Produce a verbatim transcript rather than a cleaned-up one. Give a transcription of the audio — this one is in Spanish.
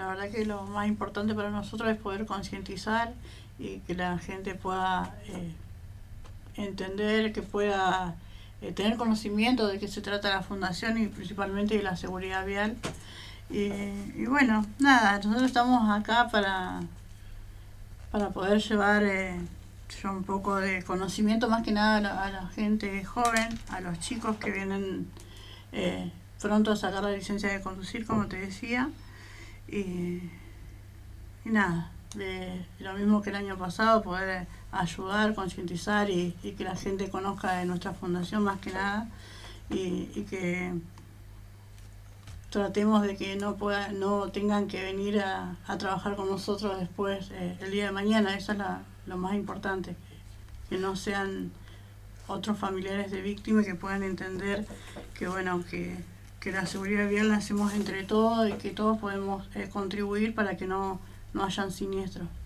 la verdad que lo más importante para nosotros es poder concientizar y que la gente pueda eh, entender, que pueda eh, tener conocimiento de qué se trata la fundación y principalmente de la seguridad vial. Y, y bueno, nada, nosotros estamos acá para, para poder llevar eh, un poco de conocimiento más que nada a la, a la gente joven, a los chicos que vienen eh, pronto a sacar la licencia de conducir, como te decía. Y, y nada, de, lo mismo que el año pasado, poder ayudar, concientizar y, y que la gente conozca de nuestra fundación más que nada, y, y que tratemos de que no pueda, no tengan que venir a, a trabajar con nosotros después eh, el día de mañana. Eso es la, lo más importante, que, que no sean otros familiares de víctimas, que puedan entender que bueno, que, que la seguridad vial la hacemos entre todos y que todos podemos eh, contribuir para que no, no hayan siniestros.